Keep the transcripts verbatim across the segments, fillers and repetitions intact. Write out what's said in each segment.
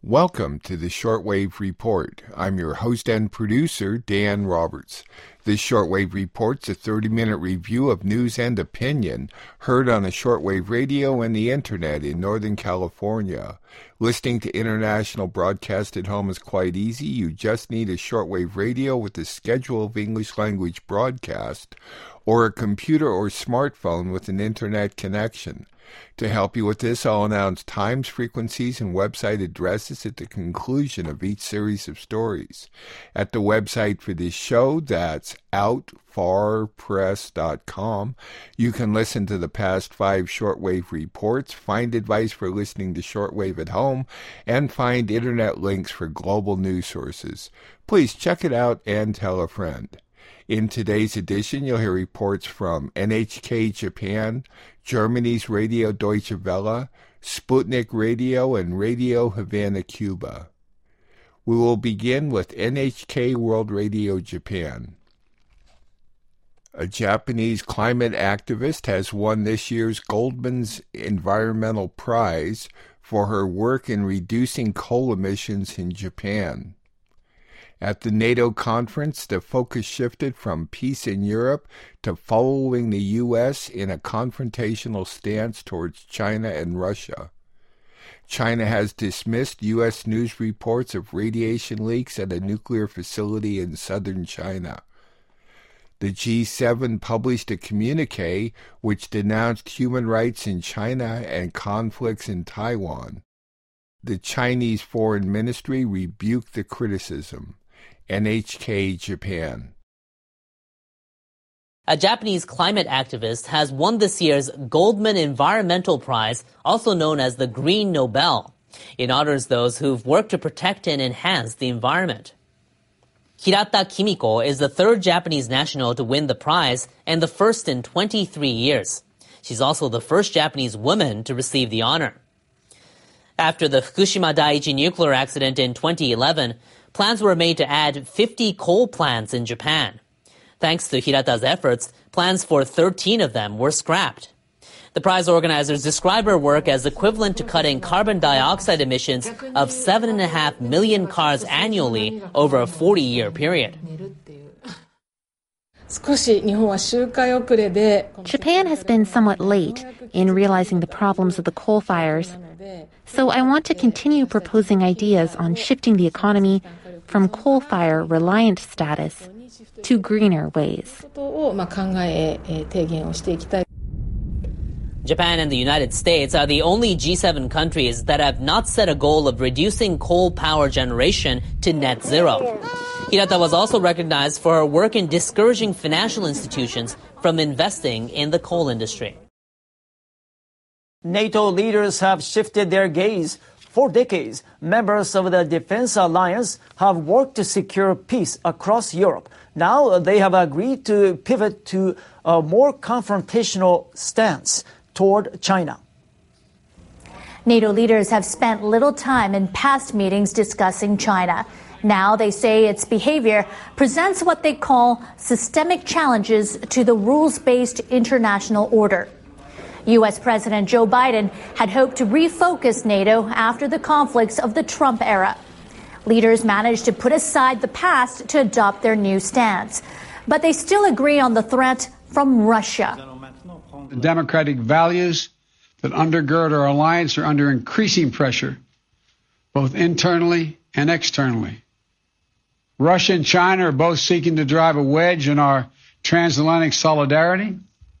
Welcome to the Shortwave Report. I'm your host and producer, Dan Roberts. This Shortwave Report's a thirty-minute review of news and opinion heard on the shortwave radio and the internet in Northern California. Listening to international broadcast at home is quite easy. You just need a shortwave radio with a schedule of English language broadcast or a computer or smartphone with an internet connection. To help you with this, I'll announce times, frequencies, and website addresses at the conclusion of each series of stories. At the website for this show, that's out far press dot com, you can listen to the past five shortwave reports, find advice for listening to shortwave at home, and find internet links for global news sources. Please check it out and tell a friend. In today's edition, you'll hear reports from N H K Japan, Germany's Radio Deutsche Welle, Sputnik Radio, and Radio Havana, Cuba. We will begin with N H K World Radio Japan. A Japanese climate activist has won this year's Goldman's Environmental Prize for her work in reducing coal emissions in Japan. At the NATO conference, the focus shifted from peace in Europe to following the U S in a confrontational stance towards China and Russia. China has dismissed U S news reports of radiation leaks at a nuclear facility in southern China. The G seven published a communique which denounced human rights in China and conflicts in Taiwan. The Chinese Foreign Ministry rebuked the criticism. N H K Japan. A Japanese climate activist has won this year's Goldman Environmental Prize, also known as the Green Nobel. It honors those who've worked to protect and enhance the environment. Hirata Kimiko is the third Japanese national to win the prize and the first in twenty-three years. She's also the first Japanese woman to receive the honor. After the Fukushima Daiichi nuclear accident in twenty eleven, plans were made to add fifty coal plants in Japan. Thanks to Hirata's efforts, plans for thirteen of them were scrapped. The prize organizers describe her work as equivalent to cutting carbon dioxide emissions of seven and a half million cars annually over a forty-year period. Japan has been somewhat late in realizing the problems of the coal fires, so I want to continue proposing ideas on shifting the economy from coal fire reliant status to greener ways. Japan and the United States are the only G seven countries that have not set a goal of reducing coal power generation to net zero. Hirata was also recognized for her work in discouraging financial institutions from investing in the coal industry. NATO leaders have shifted their gaze. For decades, members of the Defense Alliance have worked to secure peace across Europe. Now they have agreed to pivot to a more confrontational stance toward China. NATO leaders have spent little time in past meetings discussing China. Now they say its behavior presents what they call systemic challenges to the rules-based international order. U S President Joe Biden had hoped to refocus NATO after the conflicts of the Trump era. Leaders managed to put aside the past to adopt their new stance. But they still agree on the threat from Russia. The democratic values that undergird our alliance are under increasing pressure, both internally and externally. Russia and China are both seeking to drive a wedge in our transatlantic solidarity.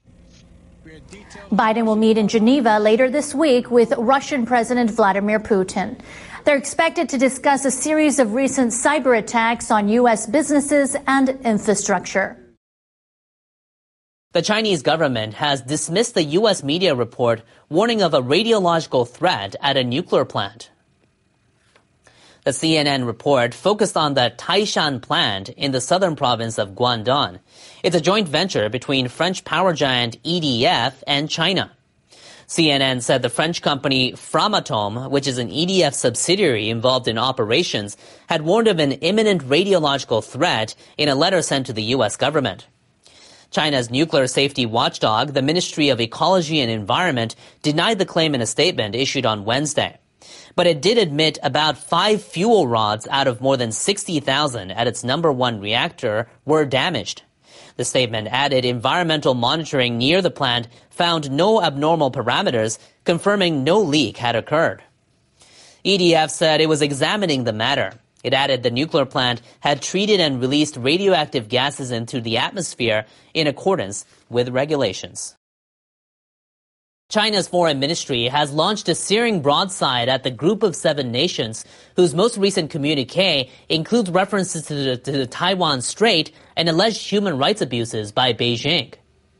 Biden will meet in Geneva later this week with Russian President Vladimir Putin. They're expected to discuss a series of recent cyber attacks on U S businesses and infrastructure. The Chinese government has dismissed the U S media report warning of a radiological threat at a nuclear plant. The C N N report focused on the Taishan plant in the southern province of Guangdong. It's a joint venture between French power giant E D F and China. C N N said the French company Framatome, which is an E D F subsidiary involved in operations, had warned of an imminent radiological threat in a letter sent to the U S government. China's nuclear safety watchdog, the Ministry of Ecology and Environment, denied the claim in a statement issued on Wednesday. But it did admit about five fuel rods out of more than sixty thousand at its number one reactor were damaged. The statement added environmental monitoring near the plant found no abnormal parameters, confirming no leak had occurred. E D F said it was examining the matter. It added the nuclear plant had treated and released radioactive gases into the atmosphere in accordance with regulations. China's foreign ministry has launched a searing broadside at the Group of Seven Nations, whose most recent communique includes references to the, to the Taiwan Strait and alleged human rights abuses by Beijing.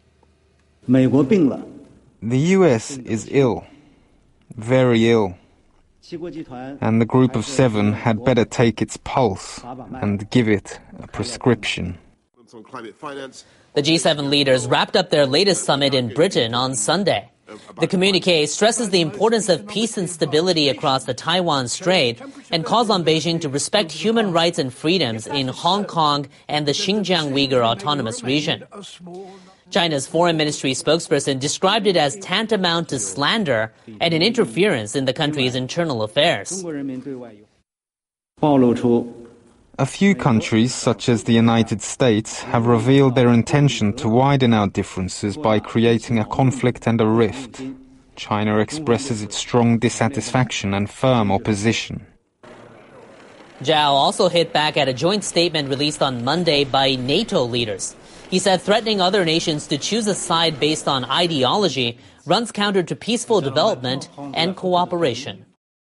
The U S is ill, very ill, and the Group of Seven had better take its pulse and give it a prescription. The G seven leaders wrapped up their latest summit in Britain on Sunday. The communique stresses the importance of peace and stability across the Taiwan Strait and calls on Beijing to respect human rights and freedoms in Hong Kong and the Xinjiang Uyghur Autonomous Region. China's foreign ministry spokesperson described it as tantamount to slander and an interference in the country's internal affairs. A few countries, such as the United States, have revealed their intention to widen our differences by creating a conflict and a rift. China expresses its strong dissatisfaction and firm opposition. Zhao also hit back at a joint statement released on Monday by NATO leaders. He said threatening other nations to choose a side based on ideology runs counter to peaceful development and cooperation.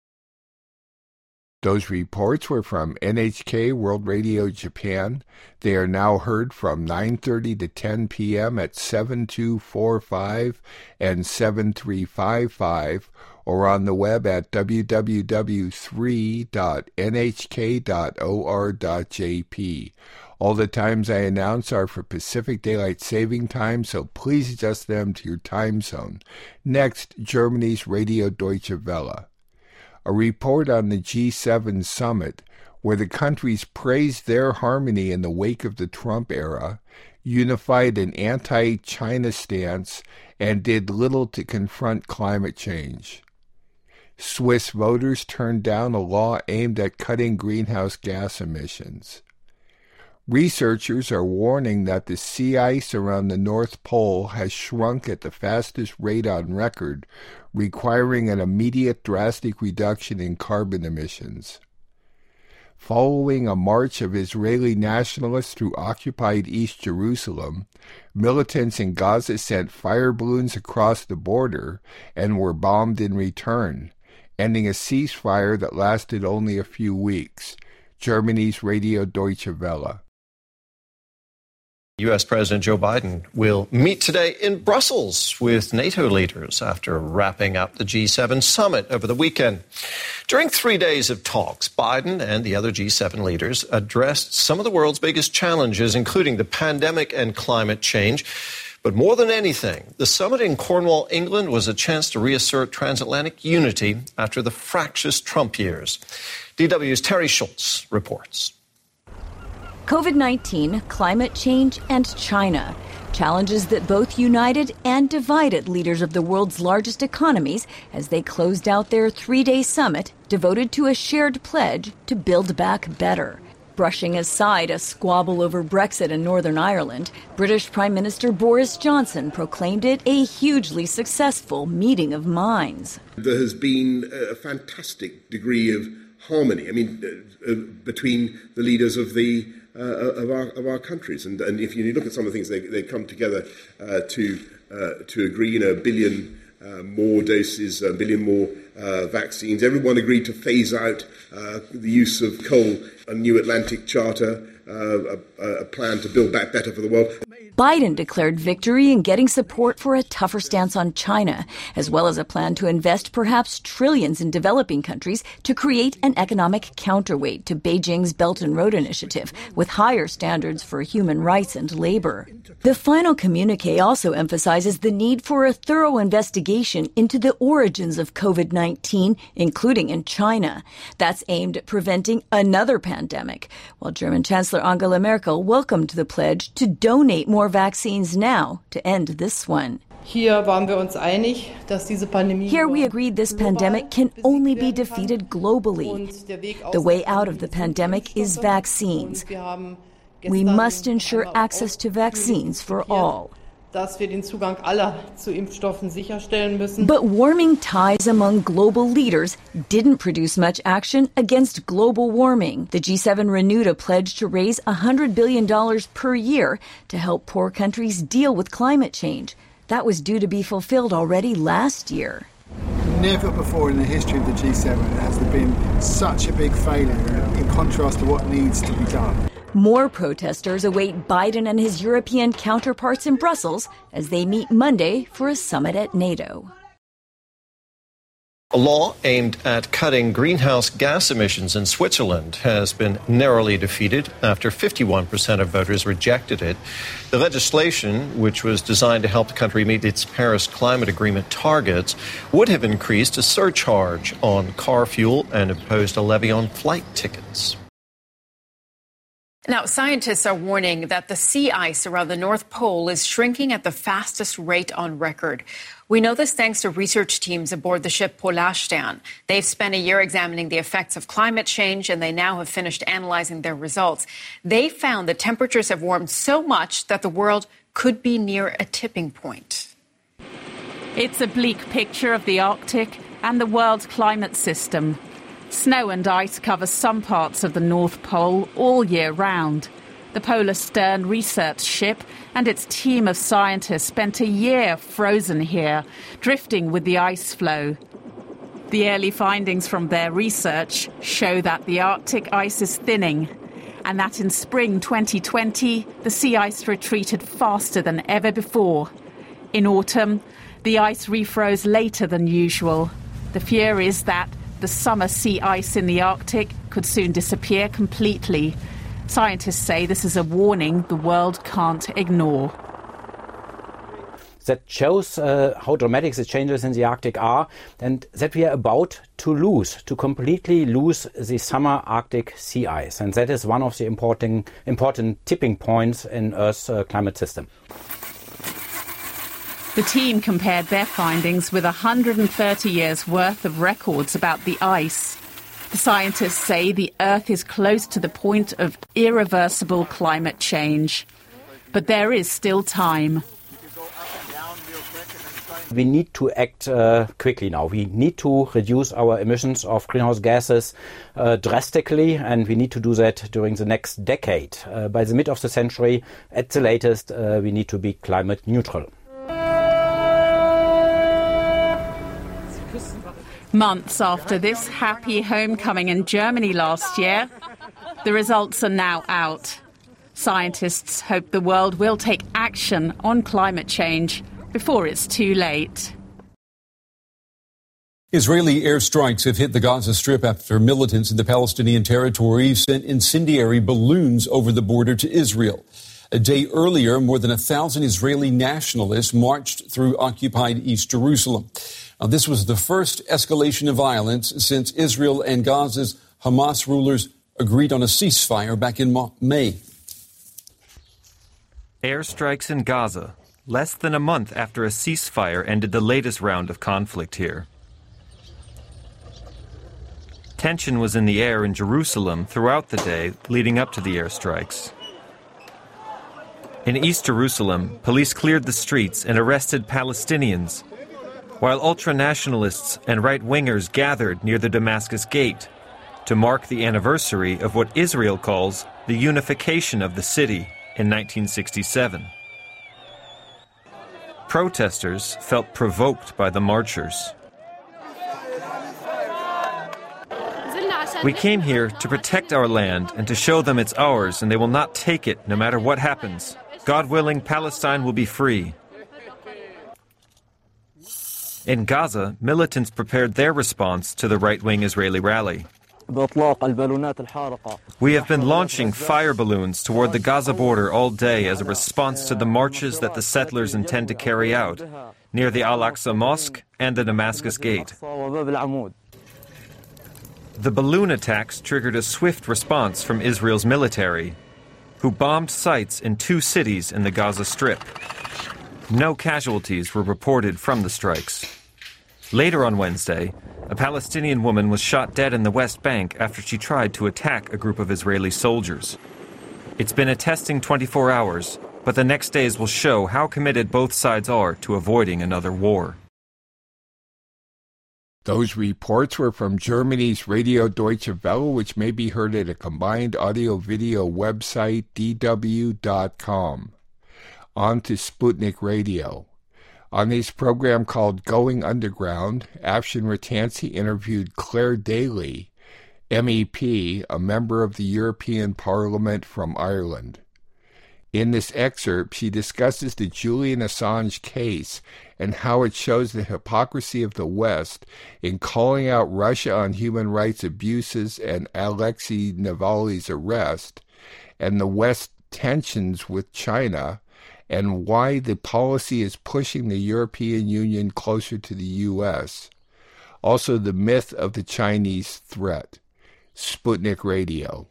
Those reports were from N H K World Radio Japan. They are now heard from nine thirty to ten p.m. at seven two four five and seven three five five, or on the web at w w w dot three dot n h k dot o r dot j p. All the times I announce are for Pacific Daylight Saving Time, so please adjust them to your time zone. Next, Germany's Radio Deutsche Welle. A report on the G seven summit, where the countries praised their harmony in the wake of the Trump era, unified an anti-China stance, and did little to confront climate change. Swiss voters turned down a law aimed at cutting greenhouse gas emissions. Researchers are warning that the sea ice around the North Pole has shrunk at the fastest rate on record, requiring an immediate drastic reduction in carbon emissions. Following a march of Israeli nationalists through occupied East Jerusalem, militants in Gaza sent fire balloons across the border and were bombed in return, ending a ceasefire that lasted only a few weeks. Germany's Radio Deutsche Welle. U S President Joe Biden will meet today in Brussels with NATO leaders after wrapping up the G seven summit over the weekend. During three days of talks, Biden and the other G seven leaders addressed some of the world's biggest challenges, including the pandemic and climate change. But more than anything, the summit in Cornwall, England, was a chance to reassert transatlantic unity after the fractious Trump years. D W's Terry Schultz reports. COVID nineteen, climate change, and China. Challenges that both united and divided leaders of the world's largest economies as they closed out their three-day summit devoted to a shared pledge to build back better. Brushing aside a squabble over Brexit in Northern Ireland, British Prime Minister Boris Johnson proclaimed it a hugely successful meeting of minds. There has been a fantastic degree of harmony, I mean, uh, uh, between the leaders of the Uh, of our of our countries, and and if you look at some of the things they they come together uh, to uh, to agree, you know, a billion uh, more doses, a billion more uh, vaccines. Everyone agreed to phase out uh, the use of coal. A new Atlantic Charter, uh, a, a plan to build back better for the world. Biden declared victory in getting support for a tougher stance on China, as well as a plan to invest perhaps trillions in developing countries to create an economic counterweight to Beijing's Belt and Road Initiative, with higher standards for human rights and labor. The final communique also emphasizes the need for a thorough investigation into the origins of COVID nineteen, including in China. That's aimed at preventing another pandemic, while German Chancellor Angela Merkel welcomed the pledge to donate more vaccines now to end this one. Here we agreed this pandemic can only be defeated globally. The way out of the pandemic is vaccines. We must ensure access to vaccines for all. But warming ties among global leaders didn't produce much action against global warming. The G seven renewed a pledge to raise one hundred billion dollars per year to help poor countries deal with climate change. That was due to be fulfilled already last year. Never before in the history of the G seven has there been such a big failure in contrast to what needs to be done. More protesters await Biden and his European counterparts in Brussels as they meet Monday for a summit at NATO. A law aimed at cutting greenhouse gas emissions in Switzerland has been narrowly defeated after fifty-one percent of voters rejected it. The legislation, which was designed to help the country meet its Paris Climate Agreement targets, would have increased a surcharge on car fuel and imposed a levy on flight tickets. Now, scientists are warning that the sea ice around the North Pole is shrinking at the fastest rate on record. We know this thanks to research teams aboard the ship Polarstern. They've spent a year examining the effects of climate change, and they now have finished analyzing their results. They found that temperatures have warmed so much that the world could be near a tipping point. It's a bleak picture of the Arctic and the world's climate system. Snow and ice cover some parts of the North Pole all year round. The Polarstern research ship and its team of scientists spent a year frozen here, drifting with the ice flow. The early findings from their research show that the Arctic ice is thinning, and that in spring twenty twenty, the sea ice retreated faster than ever before. In autumn, the ice refroze later than usual. The fear is that the summer sea ice in the Arctic could soon disappear completely. Scientists say this is a warning the world can't ignore. That shows uh, how dramatic the changes in the Arctic are, and that we are about to lose, to completely lose the summer Arctic sea ice. And that is one of the important, important tipping points in Earth's uh, climate system. The team compared their findings with one hundred thirty years' worth of records about the ice. The scientists say the Earth is close to the point of irreversible climate change. But there is still time. We need to act uh, quickly now. We need to reduce our emissions of greenhouse gases uh, drastically, and we need to do that during the next decade. Uh, by the mid of the century, at the latest, uh, we need to be climate neutral. Months after this happy homecoming in Germany last year, the results are now out. Scientists hope the world will take action on climate change before it's too late. Israeli airstrikes have hit the Gaza Strip after militants in the Palestinian territory sent incendiary balloons over the border to Israel. A day earlier, more than a thousand Israeli nationalists marched through occupied East Jerusalem. Now, this was the first escalation of violence since Israel and Gaza's Hamas rulers agreed on a ceasefire back in May. Airstrikes in Gaza, less than a month after a ceasefire ended the latest round of conflict here. Tension was in the air in Jerusalem throughout the day leading up to the airstrikes. In East Jerusalem, police cleared the streets and arrested Palestinians, while ultra-nationalists and right-wingers gathered near the Damascus Gate to mark the anniversary of what Israel calls the unification of the city in nineteen sixty-seven. Protesters felt provoked by the marchers. We came here to protect our land and to show them it's ours, and they will not take it no matter what happens. God willing, Palestine will be free. In Gaza, militants prepared their response to the right-wing Israeli rally. We have been launching fire balloons toward the Gaza border all day as a response to the marches that the settlers intend to carry out near the Al-Aqsa Mosque and the Damascus Gate. The balloon attacks triggered a swift response from Israel's military, who bombed sites in two cities in the Gaza Strip. No casualties were reported from the strikes. Later on Wednesday, a Palestinian woman was shot dead in the West Bank after she tried to attack a group of Israeli soldiers. It's been a testing twenty-four hours, but the next days will show how committed both sides are to avoiding another war. Those reports were from Germany's Radio Deutsche Welle, which may be heard at a combined audio-video website, d w dot com. On to Sputnik Radio. On this program called Going Underground, Afshin Rattansi interviewed Claire Daly, M E P, a member of the European Parliament from Ireland. In this excerpt, she discusses the Julian Assange case and how it shows the hypocrisy of the West in calling out Russia on human rights abuses and Alexei Navalny's arrest, and the West's tensions with China, and why the policy is pushing the European Union closer to the U S. Also, the myth of the Chinese threat. Sputnik Radio.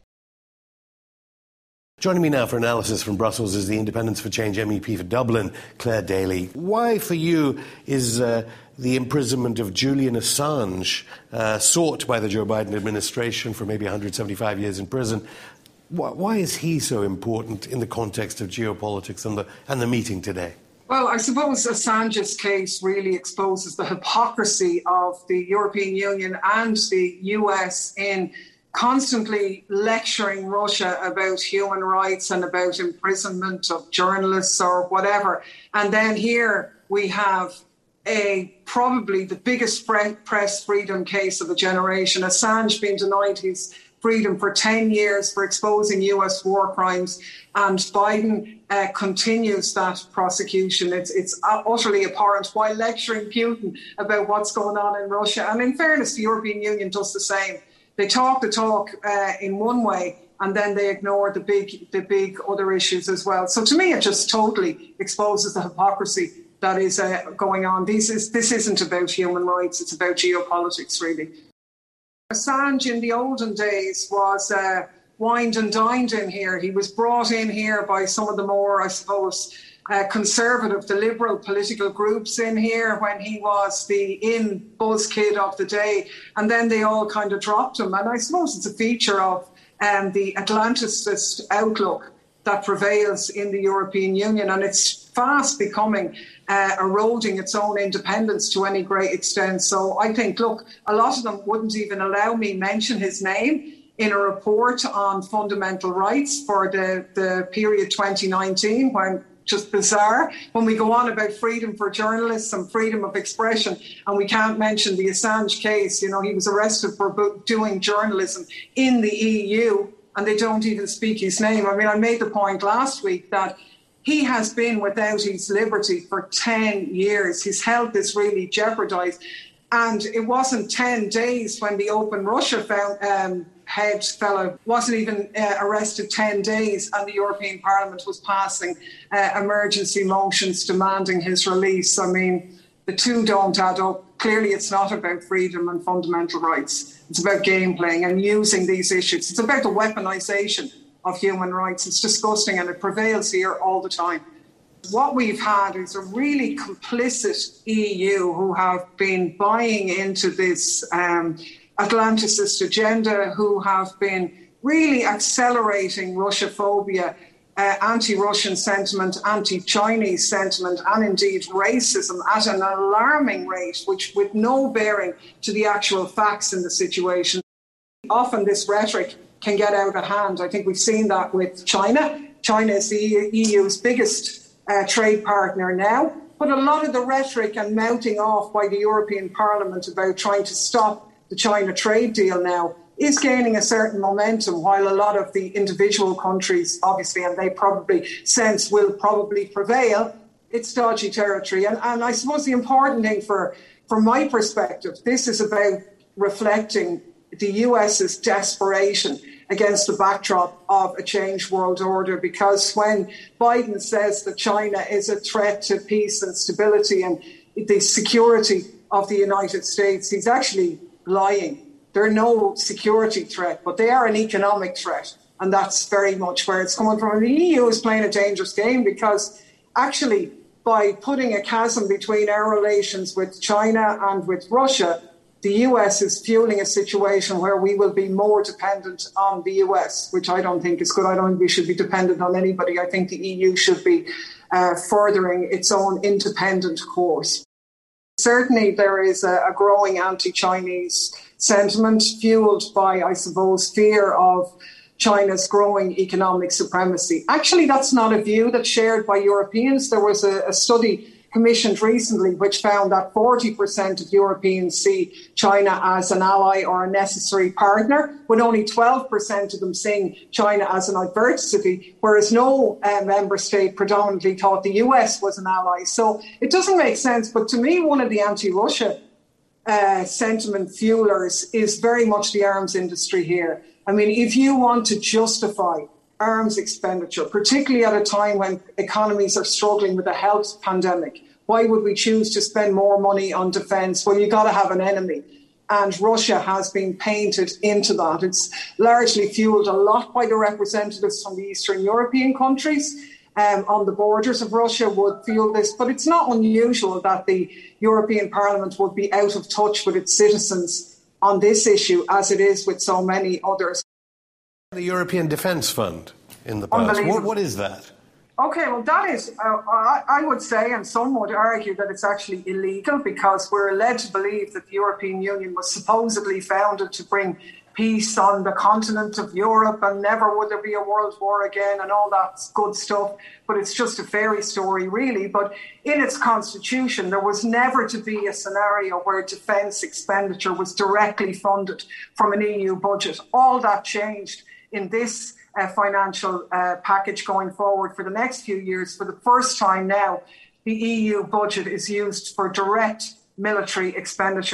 Joining me now for analysis from Brussels is the Independence for Change M E P for Dublin, Claire Daly. Why, for you, is uh, the imprisonment of Julian Assange, uh, sought by the Joe Biden administration for maybe one hundred seventy-five years in prison, why is he so important in the context of geopolitics and the, and the meeting today? Well, I suppose Assange's case really exposes the hypocrisy of the European Union and the U S in constantly lecturing Russia about human rights and about imprisonment of journalists or whatever. And then here we have a probably the biggest press freedom case of a generation. Assange being denied his freedom for ten years for exposing U S war crimes, and Biden uh, continues that prosecution. It's, it's utterly abhorrent, while lecturing Putin about what's going on in Russia. And in fairness, the European Union does the same. They talk the talk uh, in one way, and then they ignore the big, the big other issues as well. So to me, it just totally exposes the hypocrisy that is uh, going on. This, is, this isn't about human rights, it's about geopolitics, really. Assange in the olden days was uh, wined and dined in here. He was brought in here by some of the more, I suppose, uh, conservative, the liberal political groups in here when he was the in buzz kid of the day. And then they all kind of dropped him. And I suppose it's a feature of um, the Atlanticist outlook that prevails in the European Union. And it's fast becoming uh, eroding its own independence to any great extent. So I think, look, a lot of them wouldn't even allow me mention his name in a report on fundamental rights for the, the period twenty nineteen, when just bizarre, when we go on about freedom for journalists and freedom of expression, and we can't mention the Assange case. You know, he was arrested for doing journalism in the E U, and they don't even speak his name. I mean, I made the point last week that he has been without his liberty for ten years. His health is really jeopardised. And it wasn't ten days when the Open Russia found, um, head fellow wasn't even uh, arrested ten days, and the European Parliament was passing uh, emergency motions demanding his release. I mean, the two don't add up. Clearly, it's not about freedom and fundamental rights. It's about game playing and using these issues. It's about the weaponisation of human rights. It's disgusting, and it prevails here all the time. What we've had is a really complicit E U who have been buying into this um, Atlanticist agenda, who have been really accelerating Russophobia, uh, anti-Russian sentiment, anti-Chinese sentiment, and indeed racism at an alarming rate, which with no bearing to the actual facts in the situation. Often this rhetoric can get out of hand. I think we've seen that with China. China is the E U's biggest uh, trade partner now. But a lot of the rhetoric and mouthing off by the European Parliament about trying to stop the China trade deal now is gaining a certain momentum, while a lot of the individual countries, obviously, and they probably sense will probably prevail, it's dodgy territory. And, and I suppose the important thing for, from my perspective, this is about reflecting the US's desperation against the backdrop of a changed world order, because when Biden says that China is a threat to peace and stability and the security of the United States, he's actually lying. They're no security threat, but they are an economic threat. And that's very much where it's coming from. And the E U is playing a dangerous game, because actually by putting a chasm between our relations with China and with Russia, the U S is fueling a situation where we will be more dependent on the U S, which I don't think is good. I don't think we should be dependent on anybody. I think the E U should be uh, furthering its own independent course. Certainly, there is a, a growing anti-Chinese sentiment fueled by, I suppose, fear of China's growing economic supremacy. Actually, that's not a view that's shared by Europeans. There was a, a study commissioned recently which found that forty percent of Europeans see China as an ally or a necessary partner, with only twelve percent of them seeing China as an adversary, whereas no uh, member state predominantly thought the U S was an ally. So it doesn't make sense. But to me, one of the anti-Russia uh, sentiment fuelers is very much the arms industry here. I mean, if you want to justify arms expenditure, particularly at a time when economies are struggling with a health pandemic, why would we choose to spend more money on defence? Well, you've got to have an enemy. And Russia has been painted into that. It's largely fuelled a lot by the representatives from the Eastern European countries um, on the borders of Russia would fuel this. But it's not unusual that the European Parliament would be out of touch with its citizens on this issue, as it is with so many others. The European Defence Fund in the past. What, what is that? Okay, well, that is, uh, I, I would say, and some would argue that it's actually illegal because we're led to believe that the European Union was supposedly founded to bring peace on the continent of Europe and never would there be a world war again and all that good stuff. But it's just a fairy story, really. But in its constitution, there was never to be a scenario where defence expenditure was directly funded from an E U budget. All that changed in this uh, financial uh, package going forward for the next few years. For the first time now, the E U budget is used for direct military expenditure.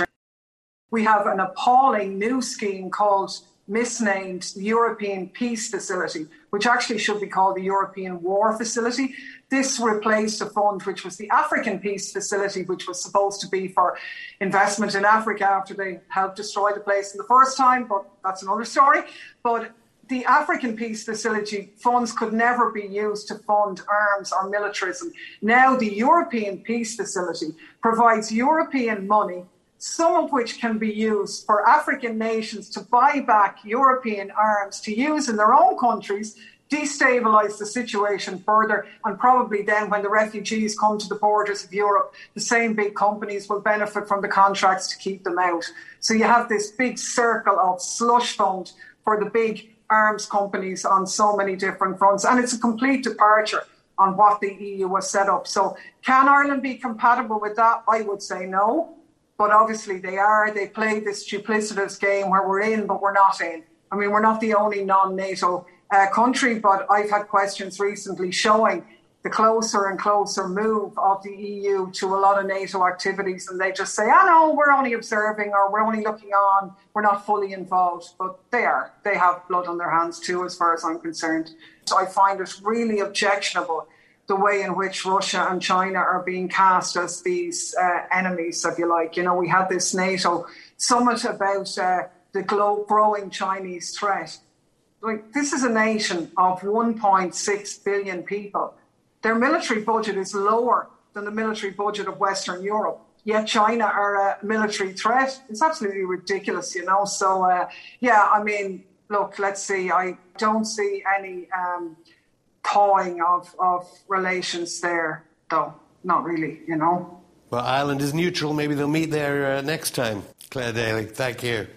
We have an appalling new scheme called, misnamed, European Peace Facility, which actually should be called the European War Facility. This replaced a fund which was the African Peace Facility, which was supposed to be for investment in Africa after they helped destroy the place in the first time, but that's another story. But the African Peace Facility funds could never be used to fund arms or militarism. Now the European Peace Facility provides European money, some of which can be used for African nations to buy back European arms to use in their own countries, destabilise the situation further, and probably then when the refugees come to the borders of Europe, the same big companies will benefit from the contracts to keep them out. So you have this big circle of slush fund for the big arms companies on so many different fronts. And it's a complete departure on what the E U was set up. So can Ireland be compatible with that? I would say no. But obviously they are. They play this duplicitous game where we're in, but we're not in. I mean, we're not the only non-NATO uh, country, but I've had questions recently showing the closer and closer move of the E U to a lot of NATO activities. And they just say, oh, no, we're only observing or we're only looking on. We're not fully involved. But they are. They have blood on their hands, too, as far as I'm concerned. So I find it really objectionable the way in which Russia and China are being cast as these uh, enemies, if you like. You know, we had this NATO summit about uh, the glo- growing Chinese threat. Like, this is a nation of one point six billion people. Their military budget is lower than the military budget of Western Europe. Yet China are a military threat. It's absolutely ridiculous, you know. So, uh, yeah, I mean, look, let's see. I don't see any Um, thawing of, of relations there, though. Not really, you know. Well, Ireland is neutral. Maybe they'll meet there uh, next time. Claire Daly, thank you.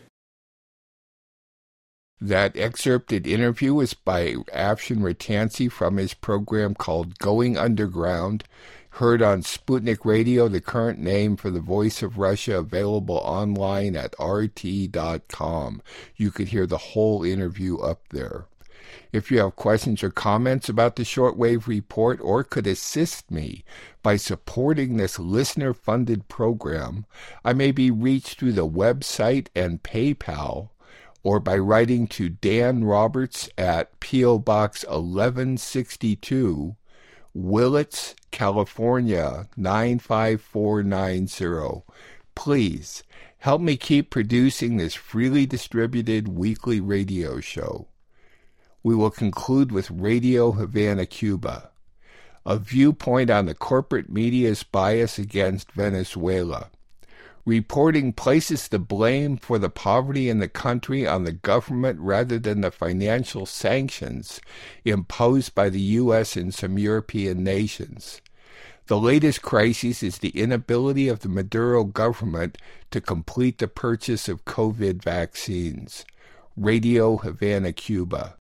That excerpted interview was by Afshin Rattansi from his program called Going Underground, heard on Sputnik Radio, the current name for the Voice of Russia, available online at r t dot com. You could hear the whole interview up there. If you have questions or comments about the Shortwave Report or could assist me by supporting this listener-funded program, I may be reached through the website and PayPal or by writing to Dan Roberts at P O Box eleven sixty-two, Willits, California, nine five four nine zero. Please help me keep producing this freely distributed weekly radio show. We will conclude with Radio Havana, Cuba. a viewpoint on the corporate media's bias against Venezuela. Reporting places the blame for the poverty in the country on the government rather than the financial sanctions imposed by the U S and some European nations. The latest crisis is the inability of the Maduro government to complete the purchase of COVID vaccines. Radio Havana, Cuba.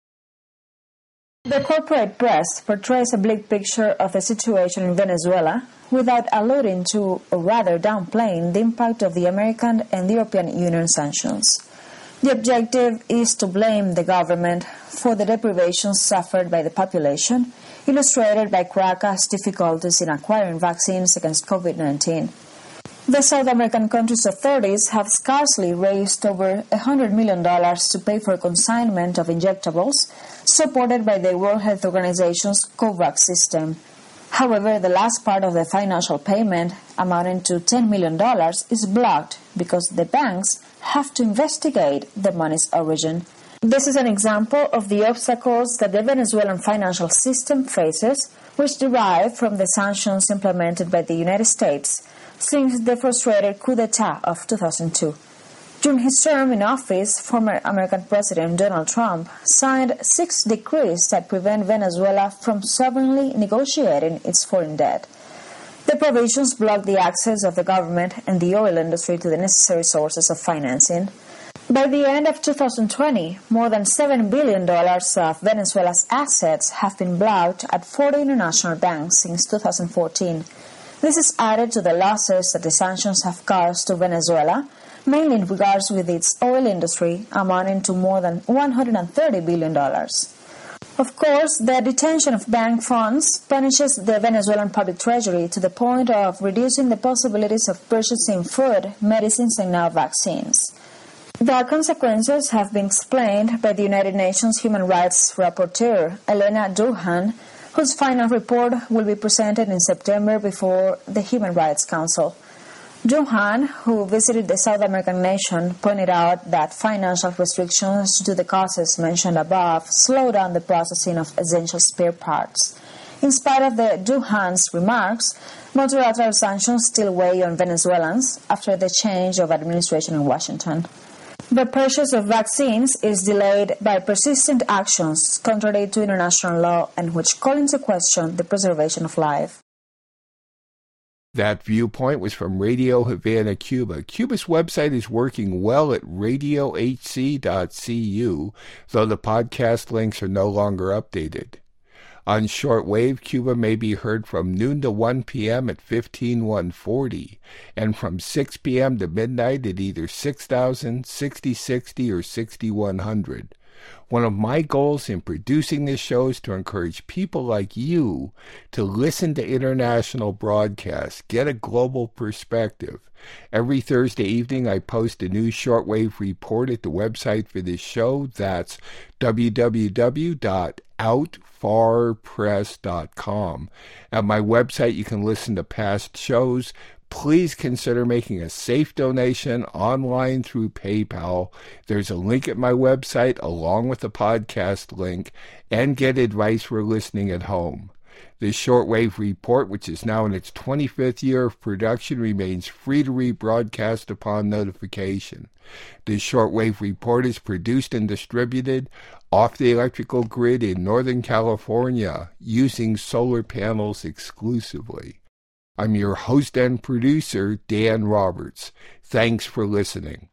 The corporate press portrays a bleak picture of the situation in Venezuela without alluding to, or rather downplaying, the impact of the American and European Union sanctions. The objective is to blame the government for the deprivations suffered by the population, illustrated by Caracas' difficulties in acquiring vaccines against COVID nineteen. The South American country's authorities have scarcely raised over one hundred million dollars to pay for consignment of injectables, supported by the World Health Organization's COVAX system. However, the last part of the financial payment, amounting to ten million dollars, is blocked because the banks have to investigate the money's origin. This is an example of the obstacles that the Venezuelan financial system faces, which derive from the sanctions implemented by the United States since the frustrated coup d'etat of two thousand two. During his term in office, former American President Donald Trump signed six decrees that prevent Venezuela from sovereignly negotiating its foreign debt. The provisions block the access of the government and the oil industry to the necessary sources of financing. By the end of two thousand twenty, more than seven billion dollars of Venezuela's assets have been blocked at forty international banks since two thousand fourteen. This is added to the losses that the sanctions have caused to Venezuela, mainly in regards with its oil industry, amounting to more than one hundred thirty billion dollars. Of course, the detention of bank funds punishes the Venezuelan public treasury to the point of reducing the possibilities of purchasing food, medicines, and now vaccines. The consequences have been explained by the United Nations Human Rights Rapporteur, Elena Douhan, whose final report will be presented in September before the Human Rights Council. Douhan, who visited the South American nation, pointed out that financial restrictions to the causes mentioned above slow down the processing of essential spare parts. In spite of the Douhan's remarks, multilateral sanctions still weigh on Venezuelans after the change of administration in Washington. The purchase of vaccines is delayed by persistent actions contrary to international law and which call into question the preservation of life. That viewpoint was from Radio Havana, Cuba. Cuba's website is working well at radio h c dot c u, though the podcast links are no longer updated. On shortwave, Cuba may be heard from noon to one p.m. at fifteen one forty, and from six p.m. to midnight at either six thousand, sixty sixty, or sixty-one hundred. One of my goals in producing this show is to encourage people like you to listen to international broadcasts, get a global perspective. Every Thursday evening, I post a new shortwave report at the website for this show. That's w w w dot out far press dot com. At my website, you can listen to past shows. Please consider making a safe donation online through PayPal. There's a link at my website along with the podcast link, and get advice for listening at home. This shortwave report, which is now in its twenty-fifth year of production, remains free to rebroadcast upon notification. This shortwave report is produced and distributed off the electrical grid in Northern California using solar panels exclusively. I'm your host and producer, Dan Roberts. Thanks for listening.